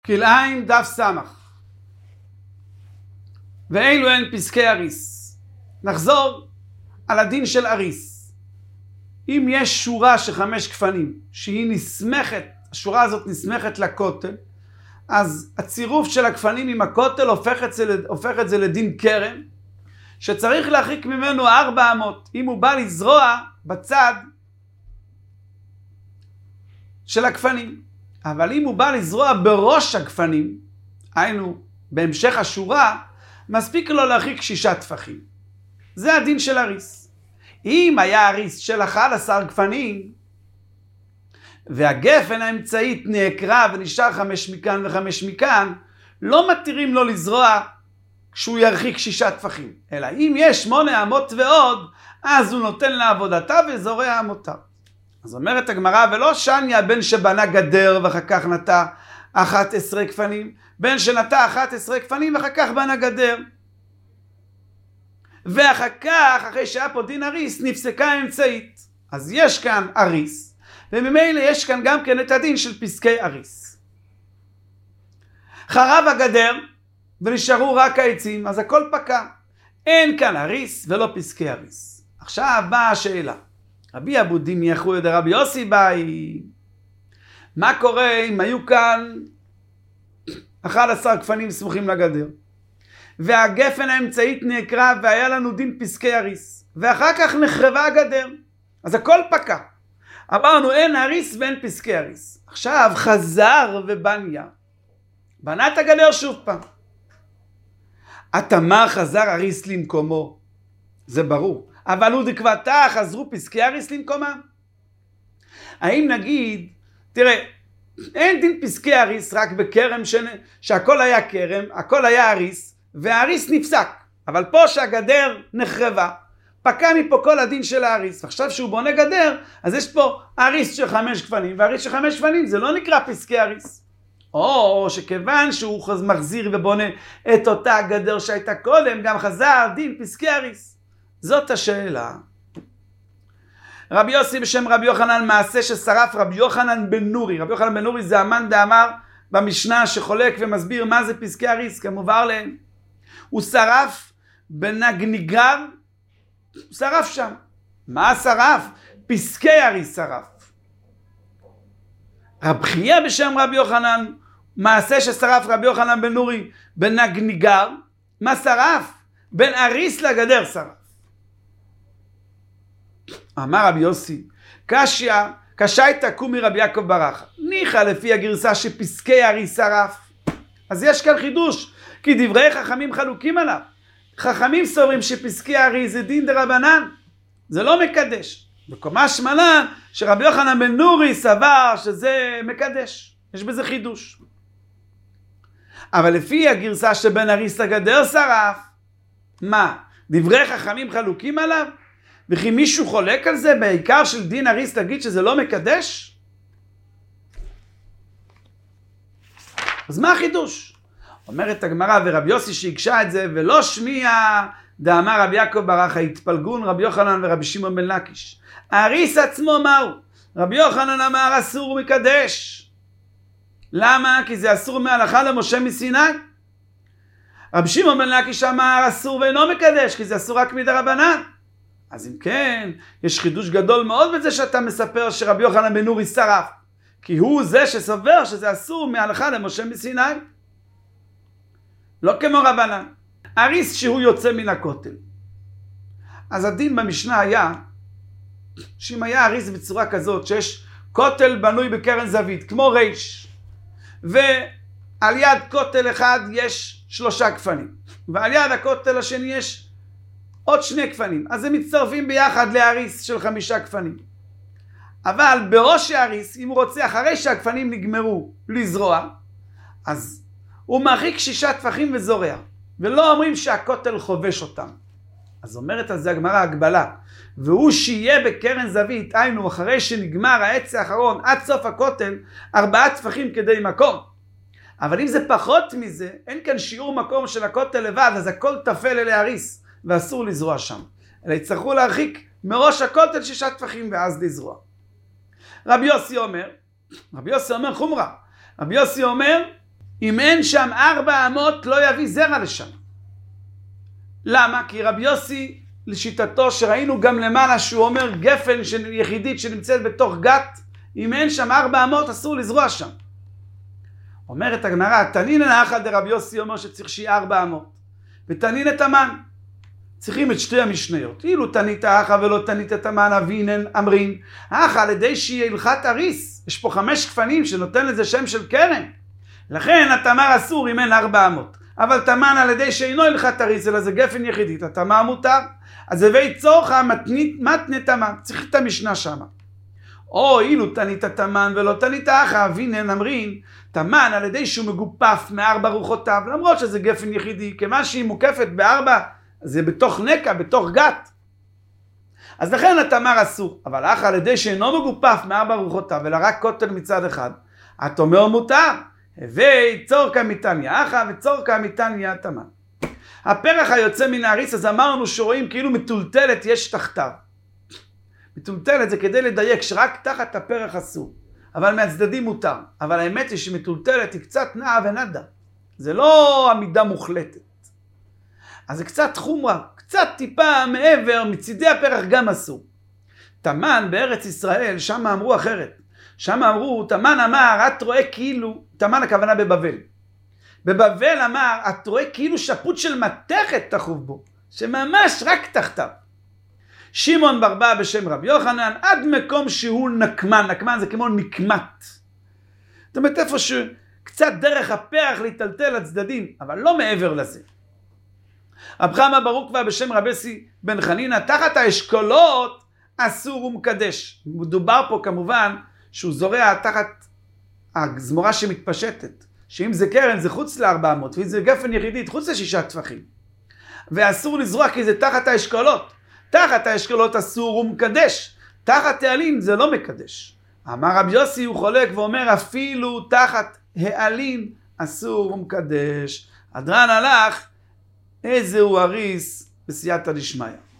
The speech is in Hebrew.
כלאיים דף סמך. ואלו הן פסקי אריס. נחזור על הדין של אריס. אם יש שורה של 5 כפנים שהיא נסמכת, השורה הזאת נסמכת לכותל, אז הצירוף של הכפנים עם הכותל הופך את זה לדין קרם, שצריך להרחיק ממנו 400 אם הוא בא לזרוע בצד של הכפנים. אבל אם הוא בא לזרוע בראש הכפנים, היינו בהמשך השורה, מספיק לו להרחיק 6 טפחים. זה הדין של אריס. אם היה אריס של 11 כפנים, והגפן האמצעית נעקרה ונשאר 5 מכאן ו5 מכאן, לא מתירים לו לזרוע כשהוא ירחיק 6 טפחים. אלא אם יש 8 אמות ועוד, אז הוא נותן לעבודתה וזורע אמותיו. אז אומרת הגמרא, ולא שניה בן שבנה גדר ואחר כך נטע 11 כפנים, בן שנטע 11 כפנים ואחר כך בנה גדר. ואחר כך, אחרי שהיה פה דין אריס, נפסקה האמצעית. אז יש כאן אריס, וממילא יש כאן גם כן את הדין של פסקי אריס. חרב הגדר ונשארו רק העצים, אז הכל פקע. אין כאן אריס ולא פסקי אריס. עכשיו באה השאלה. רבי אבו דימי יחוי דרבי יוסי באי. מה קורה אם היו כאן 11 כפנים סמוכים לגדר, והגפן האמצעית נעקרה והיה לנו דין פסקי אריס, ואחר כך נחרבה הגדר, אז הכל פקע. אמרנו אין אריס ואין פסקי אריס. עכשיו חזר ובניה, בנה את הגדר שוב פעם. התמה חזר אריס למקומו, זה ברור. אבל הוא דקבתה חזרו פסקי אריס למקומם. האם נגיד, תראה, אין דין פסקי אריס רק בכרם שהכל היה כרם, הכל היה אריס, והאריס נפסק. אבל פה שהגדר נחרבה, פקע מפה כל הדין של האריס. ועכשיו שהוא בונה גדר, אז יש פה אריס של 5 כפנים, ואריס של 5 כפנים, זה לא נקרא פסקי אריס. או שכיוון שהוא מחזיר ובונה את אותה הגדר שהייתה קודם, גם חזר דין פסקי אריס. זאת השאלה. רבי יוסי בשם רבי יוחנן, מעשה ששרף רבי יוחנן בן נורי. רבי יוחנן בן נורי זה המן דאמר במשנה שחולק ומסביר מה זה פסקי אריס, כמובן להם. הוא שרף בנגניגר, הוא שרף שם. מה שרף? פסקי אריס שרף. רב חייא בשם רבי יוחנן, מעשה ששרף רבי יוחנן בן נורי בנגניגר, מה שרף? בין אריס לגדר שרף. אמר רבי יוסי, קשי תקום מרבי יעקב ברכה. ניחא לפי הגרסה שפסקי אריס שרף. אז יש כאן חידוש, כי דברי חכמים חלוקים עליו. חכמים סוברים שפסקי אריס זה דין דרבנן, זה לא מקדש. וקומה שמלן שרבי יוחנן בן נורי סבר שזה מקדש. יש בזה חידוש. אבל לפי הגרסה שבין אריס לגדר שרף, מה? דברי חכמים חלוקים עליו? וכי מישהו חולק על זה בעיקר של דין אריס תגיד שזה לא מקדש? אז מה החידוש? אומרת הגמרא, ורבי יוסי שהקשה את זה, ולא שמיע דאמר רבי יעקב ברכה, התפלגון רבי יוחנן ורבי שמעון בן לקיש. האריס עצמו מהו? רבי יוחנן אמר אסור מקדש. למה? כי זה אסור מהלכה למשה מסיני. רבי שמעון בן לקיש אמר אסור ואינו מקדש, כי זה אסור רק מדרבנן. אז אם כן, יש חידוש גדול מאוד בזה שאתה מספר שרבי יוחנן בן נורי שרף, כי הוא זה שסובר שזה אסור מהלכה למשה מסיני. לא כמו רבנן. אריס שהוא יוצא מן הכותל. אז הדין במשנה היה, שאם היה אריס בצורה כזאת, שיש כותל בנוי בקרן זווית, כמו ריש, ועל יד כותל אחד יש 3 כפנים, ועל יד הכותל השני יש עוד 2 כפנים, אז הם מצטרפים ביחד לאריס של 5 כפנים. אבל בראש האריס, אם הוא רוצה אחרי שהכפנים נגמרו לזרוע, אז הוא מרחיק 6 טפחים וזורע, ולא אומרים שהכותל חובש אותם. אז אומרת על זה הגמרא הגבלה, והוא שיהיה בקרן זווית, היינו אחרי שנגמר העץ האחרון עד סוף הכותל 4 טפחים כדי מקום. אבל אם זה פחות מזה, אין כאן שיעור מקום של הכותל לבד, אז הכל תפל אלי אריס, ואסור לזרוע שם. אלא יצטרכו להרחיק מראש הכותל 6 טפחים ואז לזרוע. רבי יוסי אומר חומרה. רבי יוסי אומר, אם אין שם 400 לא יביא זרע לשם. למה? כי רבי יוסי לשיטתו שראינו גם למעלה שהוא אומר גפן יחידית שנמצאת בתוך גת, אם אין שם 400 אסור לזרוע שם. אומרת הגמרא, תנין האחד דרבי יוסי אומר שצריך שיהיה 400, ותנין את המן. צריכים את שתי המשניות. אילו תנית האחה ולא תנית את המן אבינן אמרין, האחה על ידי שיהיה הלכת אריס, יש פה 5 גפנים שנותן לזה שם של קרן. לכן התמר אסור אם אין 400. אבל תמן על ידי שאינו הלכת אריס, אלא זה גפן יחידית, התמר מותר. אז הווי צורך מתנה תמן, צריך את המשנה שמה. או אילו תנית תמן ולא תנית האחה אבינן אמרין, תמן על ידי שהוא מגופף מ4 רוחותיו, למרות שזה גפן יחידי, כמה שהיא מוקפת ב4, זה בתוך נקע, בתוך גת. אז לכן התמר אסור. אבל האחה על ידי שאינו מגופף מ4 רוחותיו, אלא רק כותל מצד אחד, התומר מותר. הווי צורקה מתניא אחא וצורקה מתניא תמן. הפרח היוצא מן האריס, אז אמרנו שרואים כאילו מטולטלת יש תחתיו. מטולטלת זה כדי לדייק שרק תחת הפרח אסור, אבל מהצדדים מותר. אבל האמת היא שמטולטלת היא קצת נעה ונדה. זה לא עמידה מוחלטת. אז זה קצת חומרה, קצת טיפה מעבר, מצידי הפרח גם אסור. תמן בארץ ישראל, שם אמרו אחרת. שם אמרו, תמן אמר, את רואה כאילו, תמן הכוונה בבבל. בבבל אמר, את רואה כאילו שפוט של מתכת תחוב בו, שממש רק תחתיו. שמעון בר בא בשם רבי יוחנן, עד מקום שהוא נקמן, נקמן זה כמו נקמת. זאת אומרת, איפה שקצת דרך הפרח להיטלטל לצדדים, אבל לא מעבר לזה. רב חמא בר עוקבא בשם רבי יוסי בן חנינא, תחת האשכולות אסור ומקדש. מדובר פה כמובן שהוא זורע תחת הגזמורה שמתפשטת, שאם זה קרן זה חוץ ל400, ואם זה גפן יחידית חוץ ל6 טפחים. ואסור לזרוע כי זה תחת האשכולות. תחת האשכולות אסור ומקדש. תחת העלים זה לא מקדש. אמר רבי יוסי הוא חולק ואומר אפילו תחת העלים אסור ומקדש. הדרן הלך איזהו אריס בסייעתא דשמיא.